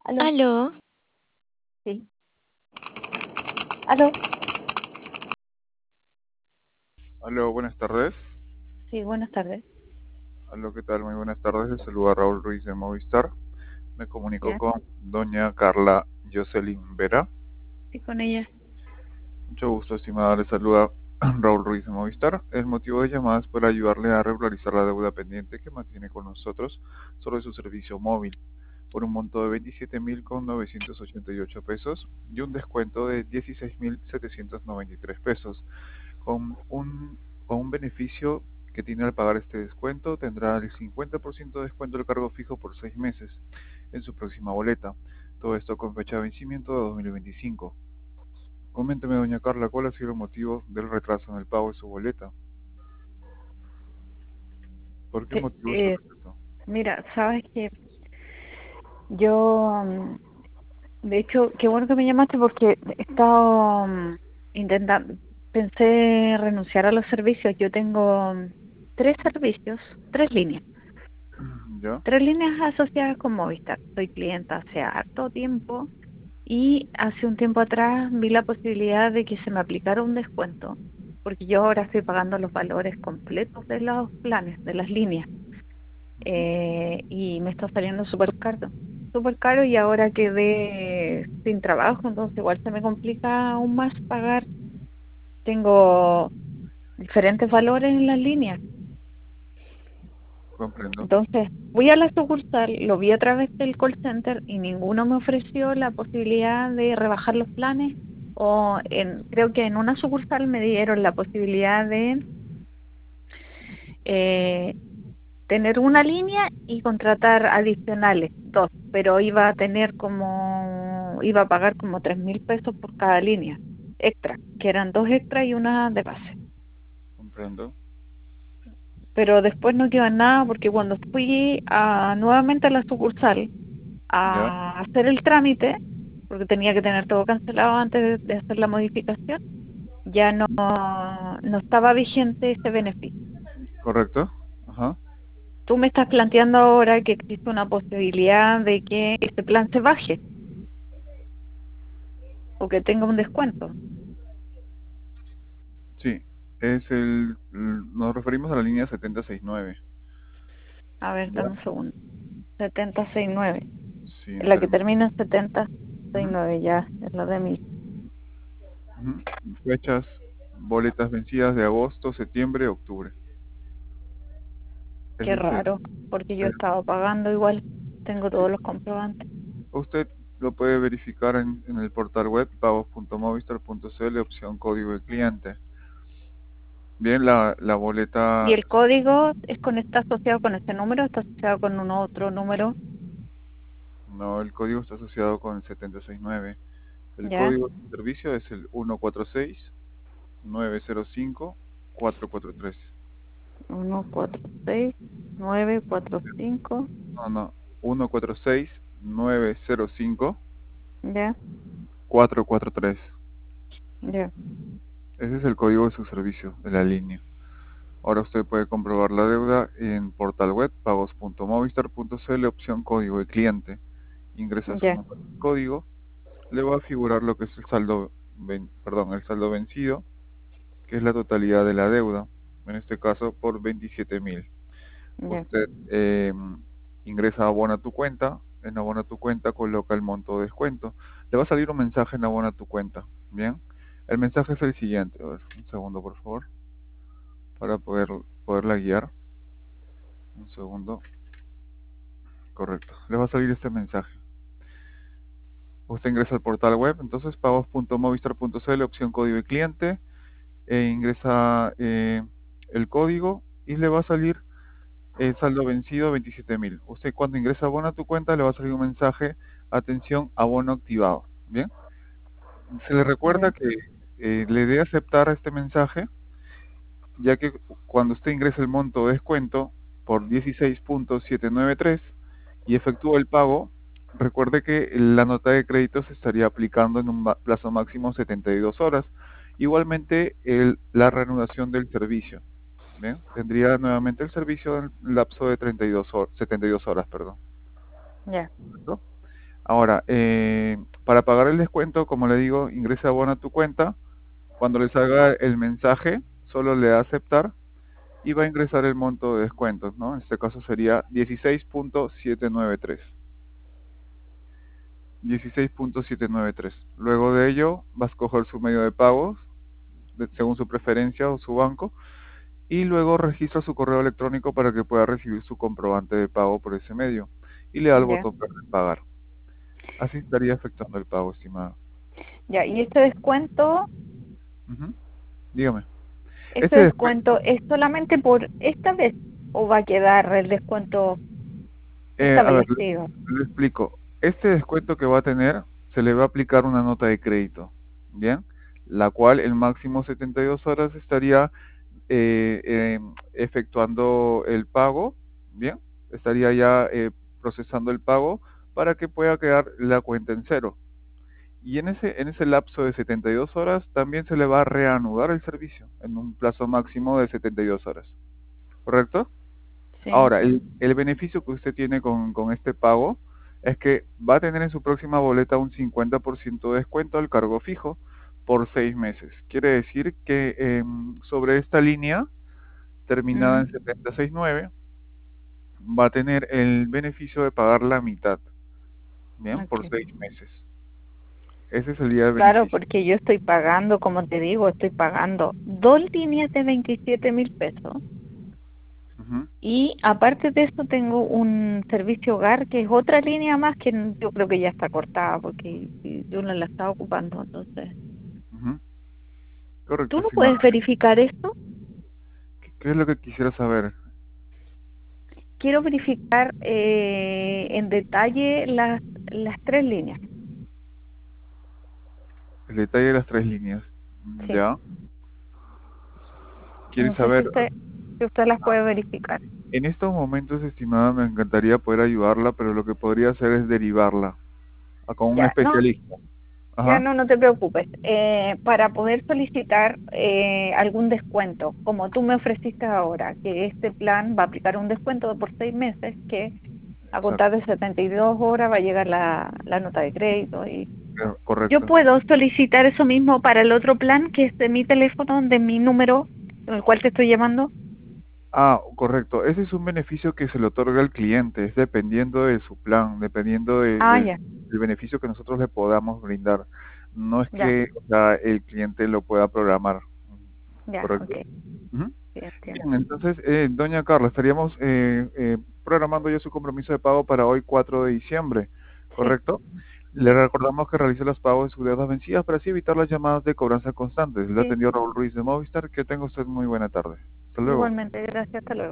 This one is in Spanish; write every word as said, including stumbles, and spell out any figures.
Aló, Aló, sí. Aló, Aló, buenas tardes. sí, buenas tardes. Aló, ¿qué tal? Muy buenas tardes. Les saluda Raúl Ruiz de Movistar. Me comunico Ya, con doña Carla Jocelyn Vera. sí, con ella. Mucho gusto, estimada. Le saluda Raúl Ruiz de Movistar. El motivo de llamada es para ayudarle a regularizar la deuda pendiente que mantiene con nosotros sobre su servicio móvil por un monto de veintisiete mil novecientos ochenta y ocho pesos y un descuento de dieciséis mil setecientos noventa y tres pesos. Con un, con un beneficio que tiene al pagar este descuento, tendrá el cincuenta por ciento de descuento del cargo fijo por seis meses en su próxima boleta. Todo esto con fecha de vencimiento de dos mil veinticinco. Coménteme, doña Carla, ¿cuál ha sido el motivo del retraso en el pago de su boleta? ¿Por qué Que, motivo es el eh, retraso? mira, sabes que yo, mm, de hecho, qué bueno que me llamaste porque he estado mm, intentando, pensé renunciar a los servicios. Yo tengo mm, tres servicios, tres líneas, ¿Ya? tres líneas asociadas con Movistar. Soy clienta hace harto tiempo y hace un tiempo atrás vi la posibilidad de que se me aplicara un descuento, porque yo ahora estoy pagando los valores completos de los planes, de las líneas. eh, y me está saliendo súper caro, súper caro y ahora quedé sin trabajo, entonces igual se me complica aún más pagar. Tengo diferentes valores en las líneas, Comprendo. entonces fui a la sucursal, lo vi a través del call center y ninguno me ofreció la posibilidad de rebajar los planes o en, creo que en una sucursal me dieron la posibilidad de eh, tener una línea y contratar adicionales, dos, pero iba a tener como, iba a pagar como tres mil pesos por cada línea extra, que eran dos extras y una de base. Comprendo. Pero después no quedó en nada porque cuando fui a, nuevamente a la sucursal ¿Ya? a hacer el trámite, porque tenía que tener todo cancelado antes de, de hacer la modificación, ya no, no estaba vigente ese beneficio. ¿Correcto? Ajá. Tú me estás planteando ahora que existe una posibilidad de que este plan se baje o que tenga un descuento. Sí. Es el... Nos referimos a la línea setenta sesenta y nueve. A ver, ¿Ya? dame un segundo. setenta sesenta y nueve. Sí, en La que términos. termina en setenta sesenta y Ujú. nueve ya, es la de mí. Ujú. Fechas, boletas vencidas de agosto, septiembre, octubre. Qué Ese es el, raro, porque yo he el- estado pagando igual. Tengo sí. todos los comprobantes. Usted lo puede verificar en, en el portal web pagos punto movistar punto cl, opción código de cliente. Bien, la, la ¿Y boleta, el código es con está asociado con este número? ¿Está asociado con un otro número? no, el código está asociado con el setenta sesenta y nueve. El ¿Ya? código de servicio es el uno cuatro seis nueve cero cinco cuatro cuatro tres. Uno cuatro seis nueve cuatro cinco. No, no, uno cuatro seis nueve cero cinco ¿Ya? cuatro cuatro tres. ¿Ya? Ese es el código de su servicio, de la línea. Ahora usted puede comprobar la deuda en portal web pagos punto movistar punto cl, opción código de cliente. Ingresa su ¿Ya? número de código, le va a figurar lo que es el saldo, ven- perdón, el saldo vencido, que es la totalidad de la deuda, en este caso por veintisiete mil. ¿Ya? Usted eh, ingresa a Abona tu cuenta, en Abona tu cuenta coloca el monto de descuento. Le va a salir un mensaje en Abona tu cuenta, ¿bien? El mensaje es el siguiente, a ver, un segundo por favor, para poder poderla guiar. Un segundo. Correcto. Le va a salir este mensaje. Usted ingresa al portal web, entonces pagos punto movistar punto cl, opción código de cliente, e ingresa eh, el código y le va a salir el saldo vencido veintisiete mil. Usted cuando ingresa abono a tu cuenta le va a salir un mensaje, atención, abono activado. Bien. Se le recuerda ¿Ya? que eh, le dé aceptar a este mensaje, ya que cuando usted ingresa el monto de descuento por dieciséis punto setecientos noventa y tres y efectúa el pago, recuerde que la nota de crédito se estaría aplicando en un ma- plazo máximo de setenta y dos horas. Igualmente, el- la reanudación del servicio. Bien, tendría nuevamente el servicio en el lapso de treinta y dos horas, setenta y dos horas, perdón. ¿Ya? ¿Correcto? Ahora, eh, para pagar el descuento, como le digo, ingrese Abona tu cuenta. Cuando le salga el mensaje, solo le da aceptar y va a ingresar el monto de descuentos, ¿no? En este caso sería dieciséis punto setecientos noventa y tres. dieciséis punto setecientos noventa y tres. Luego de ello, va a escoger su medio de pago, de- según su preferencia o su banco, y luego registra su correo electrónico para que pueda recibir su comprobante de pago por ese medio. Y le da el Ya, botón para pagar. Así estaría afectando el pago, estimada. ya. ¿Y este descuento, Ujú. Dígame. este Este descuento, descuento es solamente por esta vez o va a quedar el descuento eh, a ver, le, establecido? le explico. Este descuento que va a tener, se le va a aplicar una nota de crédito, ¿bien? La cual en máximo setenta y dos horas estaría eh, eh, efectuando el pago, ¿bien? Estaría ya eh, procesando el pago para que pueda quedar la cuenta en cero. Y en ese, en ese lapso de setenta y dos horas también se le va a reanudar el servicio en un plazo máximo de setenta y dos horas. ¿Correcto? Sí. Ahora, el, el beneficio que usted tiene con, con este pago es que va a tener en su próxima boleta un cincuenta por ciento de descuento al cargo fijo por seis meses. Quiere decir que em, sobre esta línea, terminada Mm, en setenta y seis punto nueve, va a tener el beneficio de pagar la mitad, ¿bien? Por ok. seis meses. Ese es el día de Claro, beneficio. porque yo estoy pagando, como te digo, estoy pagando dos líneas de veintisiete mil pesos. Ujú. Y aparte de eso tengo un servicio hogar que es otra línea más que n- yo creo que ya está cortada porque yo no la estaba ocupando. Entonces, Ujú. ¿tú Correcto, no puedes estimada. verificar esto? ¿Qué, qué es lo que quisiera saber? Quiero verificar eh, en detalle las, las tres líneas. El detalle de las tres líneas. Sí, ¿Ya? ¿Quieres no sé si saber? usted, si usted las puede verificar. En estos momentos, estimada, me encantaría poder ayudarla, pero lo que podría hacer es derivarla a con un Ya, no, especialista. ya Ajá. no, no te preocupes. Eh, para poder solicitar eh, algún descuento, como tú me ofreciste ahora, que este plan va a aplicar un descuento por seis meses, que a contar Exacto. de setenta y dos horas va a llegar la, la nota de crédito. Y Eh, yo Correcto. puedo solicitar eso mismo para el otro plan, que es de mi teléfono, de mi número, en el cual te estoy llamando. Ah, correcto. Ese es un beneficio que se le otorga al cliente, es dependiendo de su plan, dependiendo de- Ah, del ya, del beneficio que nosotros le podamos brindar. No es ya, que, o sea, el cliente lo pueda programar. ya, ¿Correcto? ok, Ujú. sí, entiendo. Bien, entonces, eh, doña Carla, estaríamos eh, eh, programando ya su compromiso de pago para hoy cuatro de diciembre, Sí, ¿correcto? Le recordamos que realice los pagos de sus deudas vencidas para así evitar las llamadas de cobranza constantes. Le sí, atendió Raúl Ruiz de Movistar. Que tenga usted muy buena tarde. Hasta luego. igualmente, gracias, hasta luego.